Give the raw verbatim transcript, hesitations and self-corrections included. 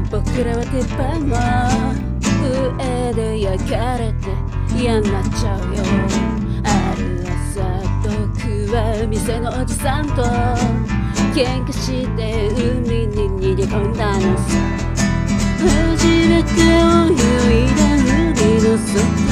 僕らは鉄板の上で焼かれて嫌になっちゃうよ。ある朝僕は店のおじさんと喧嘩して海に逃げ込んだのさ。初めて泳いだ海の底